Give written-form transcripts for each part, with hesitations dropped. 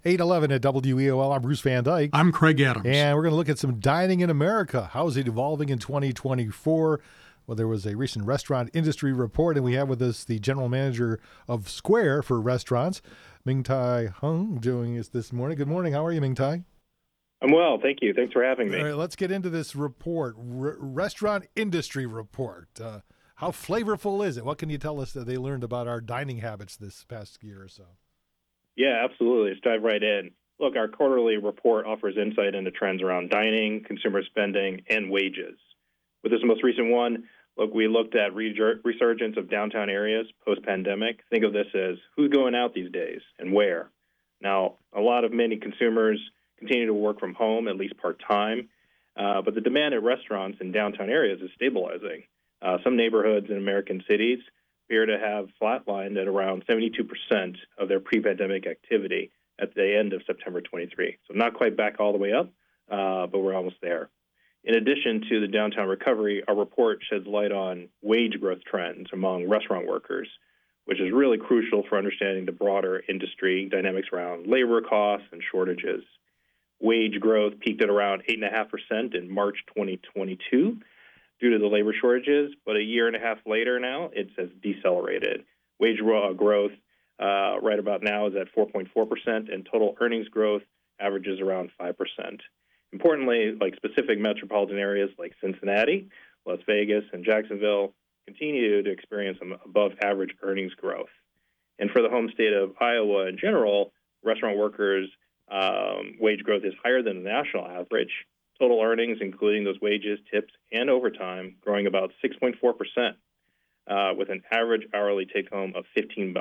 811 at WEOL. I'm Bruce Van Dyke. I'm Craig Adams. And we're going to look at some dining in America. How is it evolving in 2024? Well, there was a recent restaurant industry report, and we have with us the general manager of Square for Restaurants, Ming Tai Hung, joining us this morning. Good morning. How are you, Ming Tai? I'm well, thank you. Thanks for having me. All right, let's get into this report, restaurant industry report. How flavorful is it? What can you tell us that they learned about our dining habits this past year or so? Yeah, absolutely. Let's dive right in. Look, our quarterly report offers insight into trends around dining, consumer spending, and wages. With this most recent one, look, we looked at resurgence of downtown areas post-pandemic. Think of this as who's going out these days and where. Now, many consumers continue to work from home, at least part-time, but the demand at restaurants in downtown areas is stabilizing. Some neighborhoods in American cities appear to have flatlined at around 72% of their pre-pandemic activity at the end of September 23. So not quite back all the way up, but we're almost there. In addition to the downtown recovery, our report sheds light on wage growth trends among restaurant workers, which is really crucial for understanding the broader industry dynamics around labor costs and shortages. Wage growth peaked at around 8.5% in March 2022 due to the labor shortages, but a year and a half later now, it has decelerated. Wage growth right about now is at 4.4%, and total earnings growth averages around 5%. Importantly, like specific metropolitan areas like Cincinnati, Las Vegas, and Jacksonville continue to experience some above-average earnings growth. And for the home state of Iowa in general, restaurant workers' wage growth is higher than the national average. Total earnings, including those wages, tips, and overtime, growing about 6.4%, with an average hourly take-home of $15.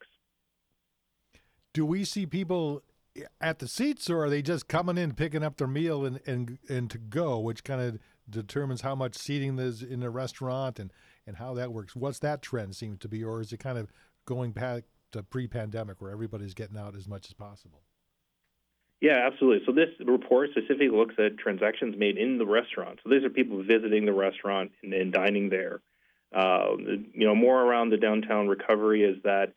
Do we see people at the seats, or are they just coming in, picking up their meal and to go, which kind of determines how much seating there's in a restaurant and how that works? What's that trend seem to be, or is it kind of going back to pre-pandemic where everybody's getting out as much as possible? Yeah, absolutely. So this report specifically looks at transactions made in the restaurant. So these are people visiting the restaurant and dining there. More around the downtown recovery is that,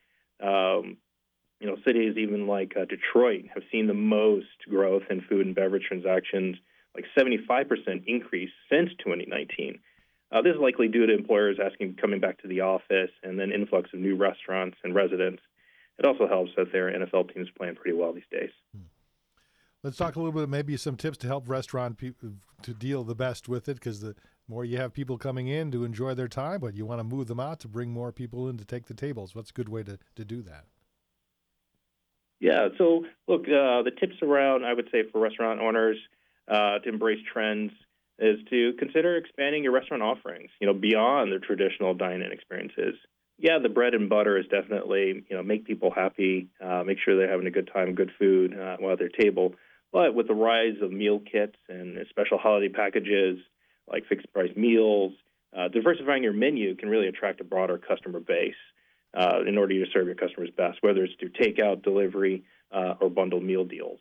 cities even like Detroit have seen the most growth in food and beverage transactions, like 75% increase since 2019. This is likely due to employers coming back to the office and then influx of new restaurants and residents. It also helps that their NFL teams playing pretty well these days. Let's talk a little bit, maybe some tips to help restaurant people to deal the best with it, because the more you have people coming in to enjoy their time, but you want to move them out to bring more people in to take the tables. What's a good way to do that? Yeah, so look, the tips around, I would say, for restaurant owners to embrace trends is to consider expanding your restaurant offerings, beyond their traditional dine-in experiences. Yeah, the bread and butter is definitely, make people happy, make sure they're having a good time, good food while at their table. But with the rise of meal kits and special holiday packages like fixed price meals, diversifying your menu can really attract a broader customer base in order to serve your customers best, whether it's through takeout, delivery, or bundled meal deals.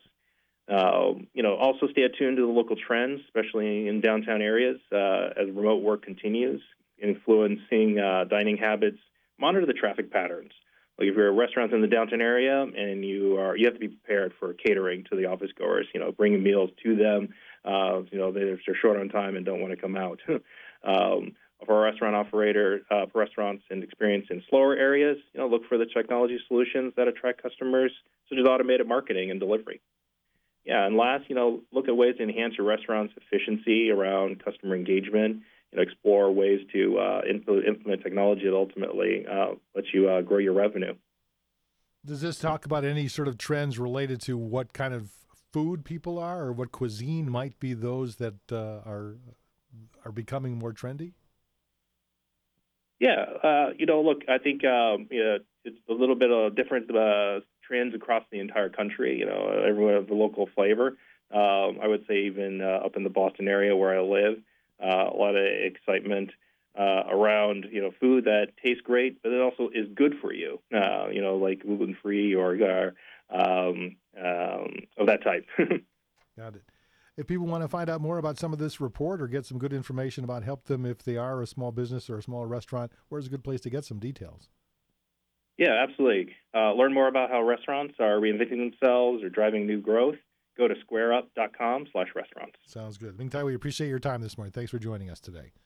Also stay attuned to the local trends, especially in downtown areas as remote work continues, influencing dining habits. Monitor the traffic patterns. Like if you're a restaurant in the downtown area and you have to be prepared for catering to the office goers, bringing meals to them, if they're short on time and don't want to come out. For a restaurant operator, for restaurants and experience in slower areas, look for the technology solutions that attract customers, such as automated marketing and delivery. Yeah, and last, look at ways to enhance your restaurant's efficiency around customer engagement. Explore ways to implement technology that ultimately lets you grow your revenue. Does this talk about any sort of trends related to what kind of food people are, or what cuisine might be those that are becoming more trendy? Yeah, look, I think it's a little bit of different trends across the entire country. Everyone has a local flavor. I would say even up in the Boston area where I live, a lot of excitement around food that tastes great, but it also is good for you. Like gluten-free or of that type. Got it. If people want to find out more about some of this report or get some good information about help them if they are a small business or a small restaurant, where's a good place to get some details? Yeah, absolutely. Learn more about how restaurants are reinventing themselves or driving new growth. Go to squareup.com/restaurants. Sounds good. Ming Tai, we appreciate your time this morning. Thanks for joining us today.